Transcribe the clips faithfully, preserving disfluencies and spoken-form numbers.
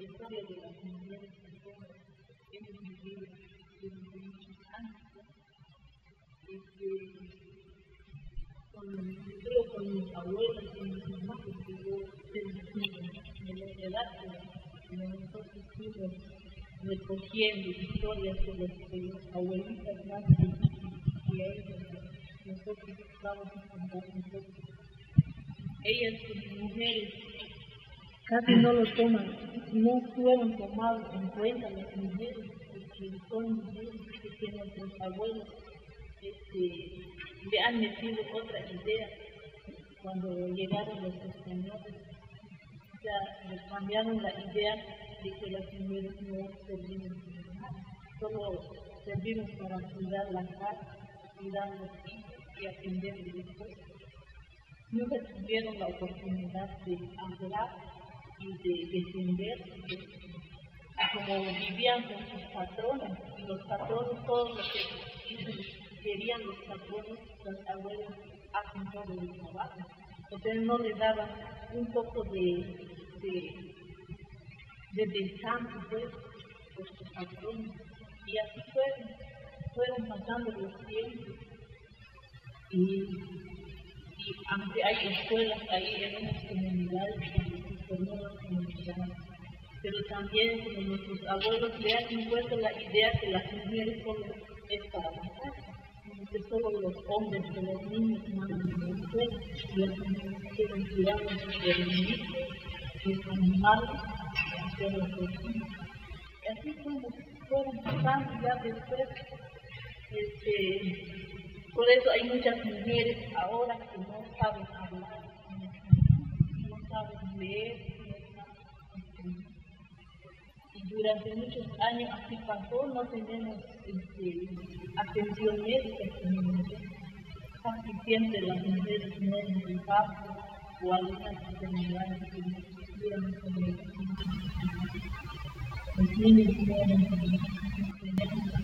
historia de las mujeres que son, hemos vivido durante muchos años. Este, con, creo con mis abuelas y mis mamás, porque yo tengo de la edad que nosotros fuimos recogiendo historias de las abuelitas más difíciles que ellas, nosotros vamos a contar nosotros. Ellas como mujeres casi no lo toman, no fueron tomadas en cuenta las mujeres, porque son mujeres que nuestros abuelos este, le han metido otra idea cuando llegaron los españoles. Ya les cambiaron la idea de que las mujeres no servimos para nada, solo servimos para cuidar la casa, cuidar los hijos y atender el después. Nunca tuvieron la oportunidad de hablar y de defender como vivían con sus patrones, y los patrones, todo lo que querían los patrones, los abuelos hacen todo el trabajo. Entonces no les daban un poco de, de, de descanso, pues, por sus patrones. Y así fueron, fueron pasando los tiempos. Y, y aunque hay escuelas ahí en unas comunidades que se formó las comunidades, pero también como nuestros abuelos le han impuesto la idea que las mujeres solo es para la casa, que solo los hombres o los niños mandan a la escuela, y las mujeres quieren cuidar de sus hermanitos, de sus animales, de los vecinos. Y así fueron, fueron pasando ya después. Este, por eso hay muchas mujeres ahora que no saben hablar, no saben leer, no saben escribir. Y durante muchos años así pasó, no tenemos este, atención médica como mujeres. Casi siempre las mujeres mueren de infarto o algunas enfermedades que no tuvieron con medicina. Los niños mueren con medicina.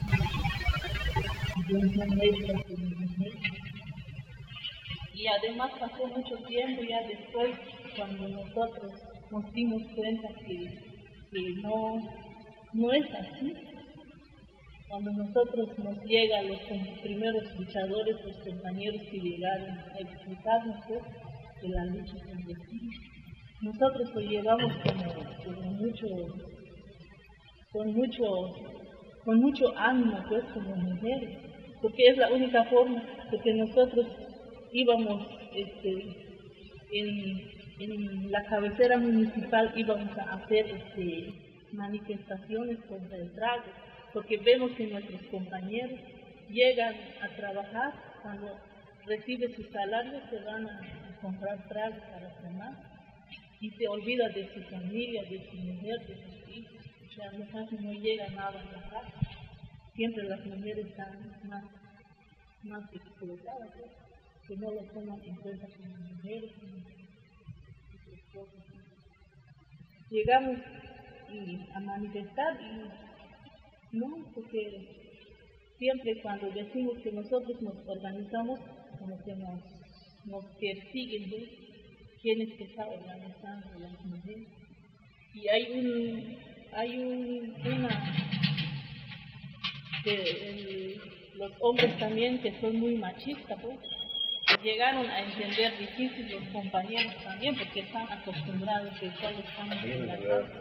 Y además pasó mucho tiempo ya después, cuando nosotros nos dimos cuenta que, que no, no es así. Cuando nosotros nos llegan los primeros luchadores, los compañeros que llegaron a explicarnos pues, de la lucha clandestina, nosotros lo llevamos como, como mucho, con mucho, con mucho ánimo pues como mujeres, porque es la única forma, porque nosotros íbamos este, en, en la cabecera municipal, íbamos a hacer este, manifestaciones contra el trago, porque vemos que nuestros compañeros llegan a trabajar, cuando reciben su salario se van a, a comprar trago para tomar, y se olvida de su familia, de su mujer, de sus hijos, o sea, no, casi no llega nada a la casa. Siempre las mujeres están más, más explotadas, ¿sí? Que no lo toman en cuenta como mujeres, como esposas. Llegamos y, a manifestar y no, porque siempre cuando decimos que nosotros nos organizamos, como que nos, nos persiguen, ¿sí? ¿Quién es que está organizando a las mujeres? Y hay un, hay un, una de el, los hombres también que son muy machistas, pues, llegaron a entender difícil los compañeros también, porque están acostumbrados que solo estamos en la casa.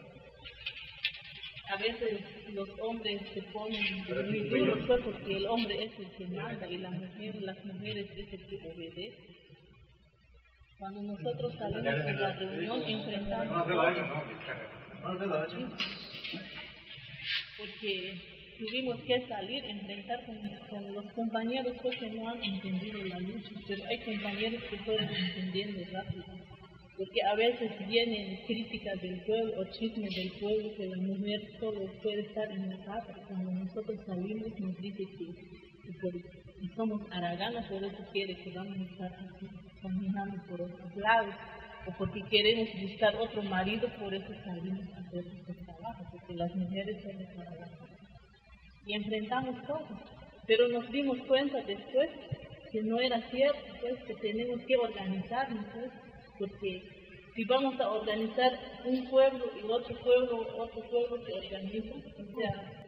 A veces los hombres se ponen muy duros, pues, porque el hombre es el que manda y la mujer, las mujeres es el que obedece. Cuando nosotros salimos de la reunión enfrentamos porque tuvimos que salir a enfrentar con, con los compañeros porque no han entendido la lucha, pero hay compañeros que fueron entendiendo rápido, porque a veces vienen críticas del pueblo o chismes del pueblo que la mujer solo puede estar en la casa. Cuando nosotros salimos nos dice que, que, por, que somos haraganas, por eso quiere que vamos a estar así, caminando por otros lados, o porque queremos buscar otro marido, por eso salimos a hacer este trabajo, porque las mujeres son para la casa. Y enfrentamos todo, pero nos dimos cuenta después que no era cierto, pues, que tenemos que organizarnos, pues, porque si vamos a organizar un pueblo y otro pueblo, otro pueblo que organiza, o sea,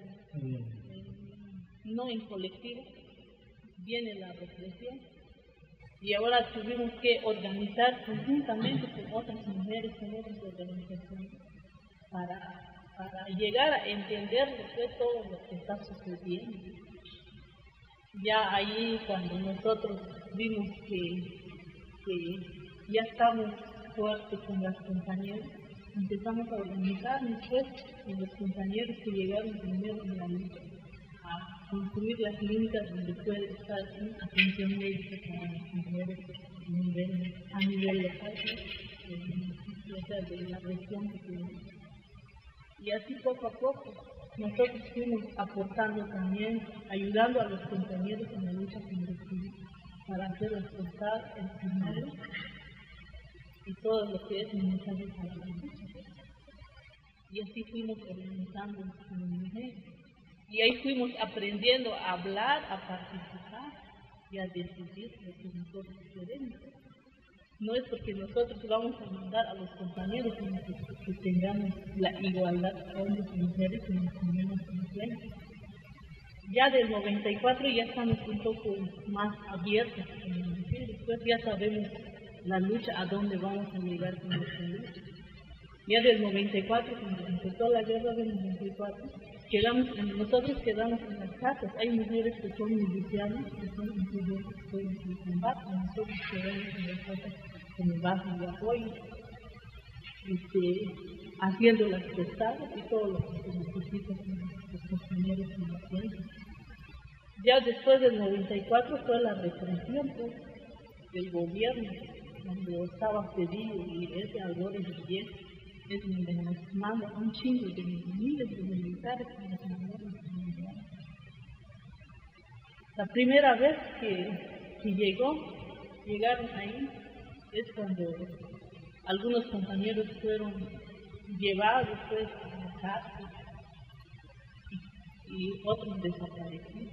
no en colectivo, viene la represión. Y ahora tuvimos que organizar conjuntamente con otras mujeres, con otras organizaciones, para, para llegar a entender lo que es todo lo que está sucediendo. Ya ahí cuando nosotros vimos que, que ya estamos fuertes con las compañeras, empezamos a organizarnos pues, con los compañeros que llegaron primero en la lucha, a construir las clínicas donde puede estar una atención médica para las mujeres a nivel, a nivel local, ¿no? O sea, de la región que tenemos. Y así poco a poco nosotros fuimos aportando también, ayudando a los compañeros en la lucha clandestina para hacerles costar el primero y todo lo que es necesario para la lucha. Y así fuimos organizando como mujeres. Y ahí fuimos aprendiendo a hablar, a participar y a decidir lo que nosotros queremos. No es porque nosotros vamos a mandar a los compañeros, sino que, que tengamos la igualdad de hombres y mujeres y nos tenemos en cuenta. Ya del noventa y cuatro ya estamos un poco más abiertos, como decir, después ya sabemos la lucha, a dónde vamos a llegar con nuestra lucha. Ya del noventa y cuatro, cuando empezó la guerra del noventa y cuatro, quedamos, nosotros quedamos en las casas. Hay mujeres que son milicianas, que son mujeres que fueron en combate, nosotros quedamos en las casas con el bajo de apoyo, este, haciendo las prestadas y todo lo que se necesita con los compañeros milicianos. Ya después del noventa y cuatro fue la represión pues, del gobierno, cuando estaba Cedillo y ese Álvarez Guillén, es donde nos manda un chingo de miles de militares que nos mandaron a militares. La primera vez que, que llegó, llegaron ahí, es cuando algunos compañeros fueron llevados pues, a la cárcel y, y otros desaparecidos.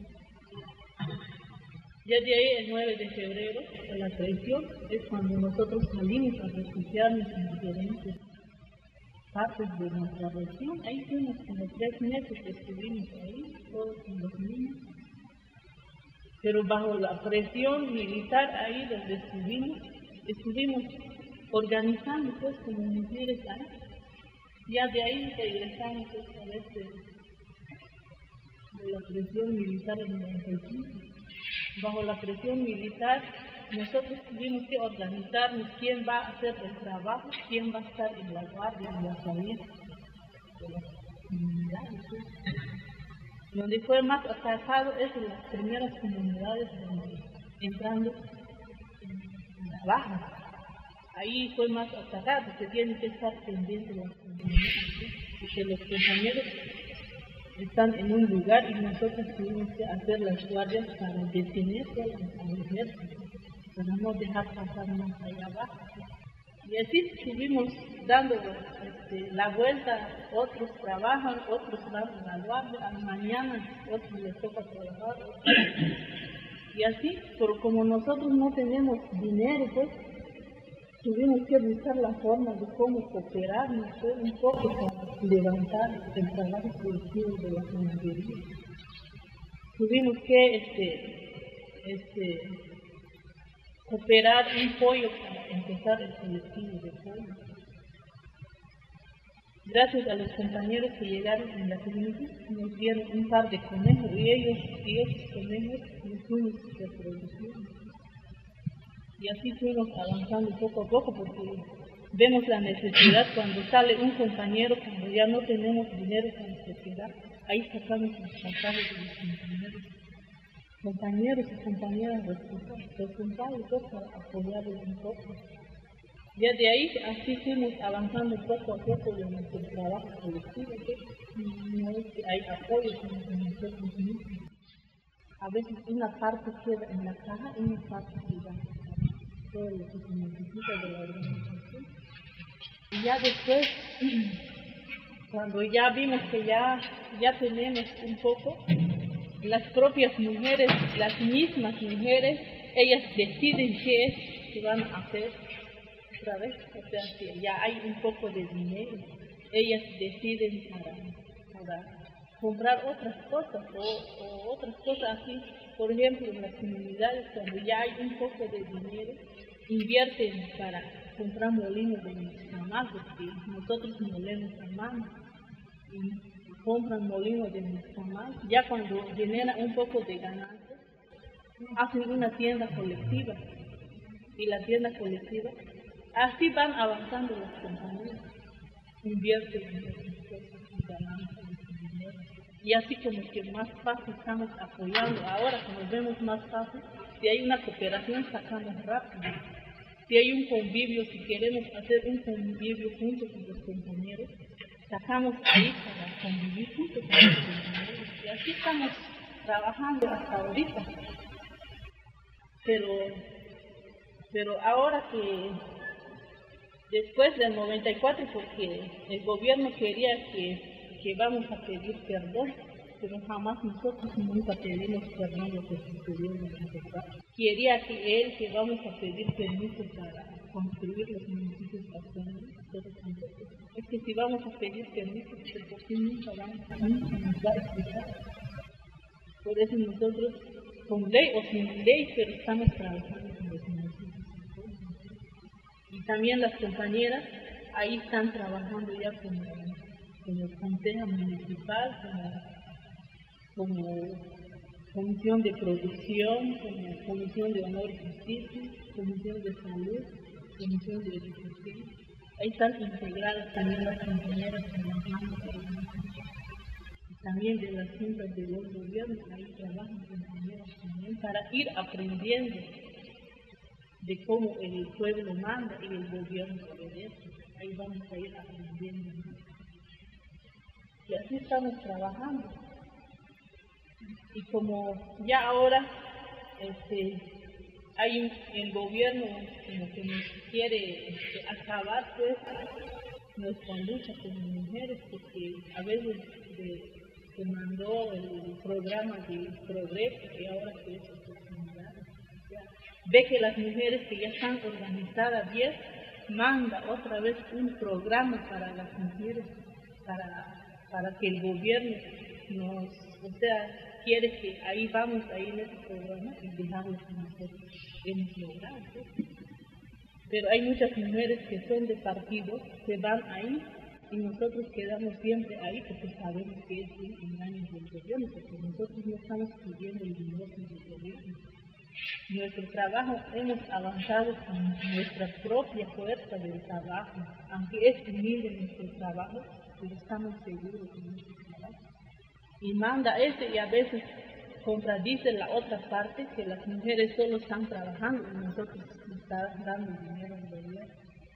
Ya de ahí, el nueve de febrero, de la traición, es cuando nosotros salimos a refugiarnos en diferentes partes de nuestra región. Ahí fuimos como tres meses que estuvimos ahí, todos con los niños. Pero bajo la presión militar ahí donde estuvimos, estuvimos organizando pues como mujeres ahí. Ya de ahí regresamos otra vez de, de la presión militar en noventa y cinco. Bajo la presión militar, nosotros tuvimos que organizarnos quién va a hacer el trabajo, quién va a estar en la guardia, en la salida de las comunidades. Donde fue más atacado es en las primeras comunidades, donde, entrando en la baja. Ahí fue más atacado, porque tienen que estar pendientes de las comunidades, porque los compañeros están en un lugar y nosotros tuvimos que hacer las guardias para detener al ejército, para no dejar pasar más allá abajo. Y así estuvimos dando este, la vuelta, otros trabajan, otros van a la guardia, mañana otros les toca trabajar. Y así, pero como nosotros no tenemos dinero, pues tuvimos que buscar la forma de cómo cooperarnos pues, un poco para levantar el trabajo colectivo de la ganadería. Tuvimos que este, este, cooperar un pollo para empezar el colectivo de pollo. Gracias a los compañeros que llegaron en la clínica, nos dieron un par de conejos y ellos y esos conejos nos fuimos reproduciendo. Y así fuimos avanzando poco a poco porque vemos la necesidad cuando sale un compañero, cuando ya no tenemos dinero para sociedad, ahí sacamos los pasajes de los compañeros. Compañeros y compañeras responsables para apoyarlos un poco. Ya de ahí así fuimos avanzando poco a poco de nuestro trabajo colectivo, que no es que hay apoyo en nosotros mismos. A veces una parte queda en la caja y una parte queda todo lo que se necesita de la organización. Y ya después, cuando ya vimos que ya, ya tenemos un poco, las propias mujeres, las mismas mujeres, ellas deciden qué es que van a hacer. otra vez, o sea, que ya hay un poco de dinero, ellas deciden para, para comprar otras cosas o, o otras cosas así. Por ejemplo, en las comunidades, cuando ya hay un poco de dinero, invierten para comprar molinos de nixtamal, porque nosotros molemos a mano y compran molinos de nixtamal. Ya cuando genera un poco de ganancia, hacen una tienda colectiva, y la tienda colectiva, así van avanzando las compañías, invierten en esas cosas y ganancias de dinero. Y así como que más fácil estamos apoyando. Ahora que nos vemos más fácil, si hay una cooperación sacamos rápido. Si hay un convivio, si queremos hacer un convivio juntos con los compañeros, sacamos ahí para convivir juntos con los compañeros. Y así estamos trabajando hasta ahorita. Pero, pero ahora que después del noventa y cuatro, porque el gobierno quería que que vamos a pedir perdón, pero jamás nosotros nunca pedimos perdón lo que sucedió en el noventa y cuatro. Quería que él, que vamos a pedir permiso para construir los municipios pasados, todos nosotros. Es que si vamos a pedir permiso, ¿por qué nunca vamos a nunca nos va a explicar? Por eso nosotros, con ley o sin ley, pero estamos trabajando con los municipios. Y también las compañeras ahí están trabajando ya como como consejo municipal, como, como comisión de producción, como comisión de honor y justicia, comisión de salud, comisión de educación. Ahí están integradas también las compañeras trabajando, y también de las juntas de los gobiernos, ahí trabajan compañeras también para ir aprendiendo de cómo el pueblo manda y el gobierno obedece. Ahí vamos a ir aprendiendo. Y así estamos trabajando. Y como ya ahora este, hay un, el gobierno como que nos quiere este, acabar pues nuestra lucha como mujeres, porque a veces de, se mandó el programa de progreso y ahora que es oportunidades. Ve que las mujeres que ya están organizadas bien, manda otra vez un programa para las mujeres, para para que el gobierno nos, o sea, quiere que ahí vamos, ahí en ese programa y dejamos que nosotros hemos logrado. Pero hay muchas mujeres que son de partidos, que van ahí y nosotros quedamos siempre ahí porque sabemos que es un engaño del gobierno, porque nosotros no estamos pidiendo el dinero del gobierno. Nuestro trabajo hemos avanzado con nuestra propia fuerza del trabajo, aunque es humilde nuestro trabajo, pero estamos seguros de nuestro trabajo. Y manda ese y a veces contradice la otra parte, que las mujeres solo están trabajando y nosotros estamos dando dinero al gobierno.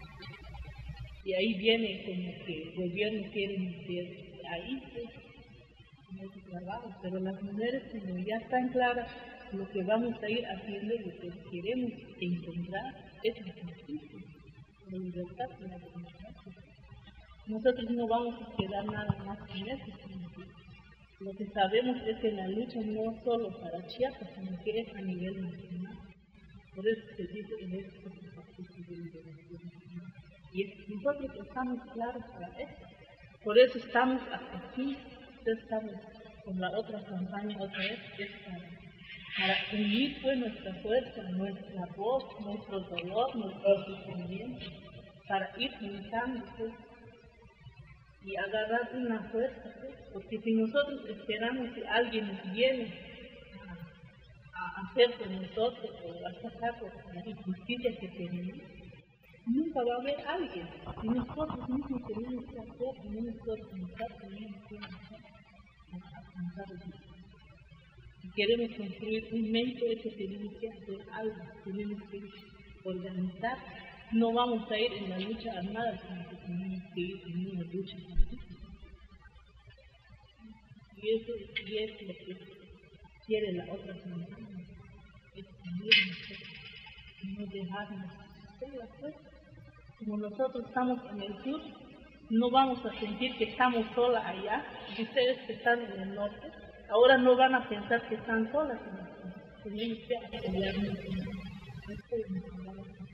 Y ahí viene como que el gobierno quiere meter ahí pues, nuestro trabajo, pero las mujeres como ya están claras lo que vamos a ir haciendo, lo que queremos encontrar es la justicia, la libertad y la democracia. Nosotros no vamos a quedar nada más con eso, sino que lo que sabemos es que la lucha no es solo para Chiapas, sino que es a nivel nacional. Por eso se dice en este ejercicio de liberación nacional. Y nosotros estamos claros para eso. Por eso estamos hasta aquí, estamos con la otra campaña otra vez, es para para unir pues nuestra fuerza, nuestra voz, nuestro dolor, nuestro sufrimiento, para ir luchando pues, y agarrar una fuerza, pues, porque si nosotros esperamos que alguien nos viene a, a hacer por nosotros o a sacar por la injusticia que tenemos, nunca va a haber alguien, y nosotros mismos tenemos que hacer, tenemos que organizar, tenemos que hacer, alcanzar el día. Si queremos construir un México, eso tenemos que hacer algo, tenemos que organizar. No vamos a ir en la lucha armada, sino que tenemos que ir en una lucha pacífica. Y eso y es lo que quiere la otra campaña, es unirnos, no dejarnos solas, pues. Como nosotros estamos en el sur, no vamos a sentir que estamos solas allá, y ustedes que están en el norte, ahora no van a pensar que están solas, sino que tenemos que apoyarnos.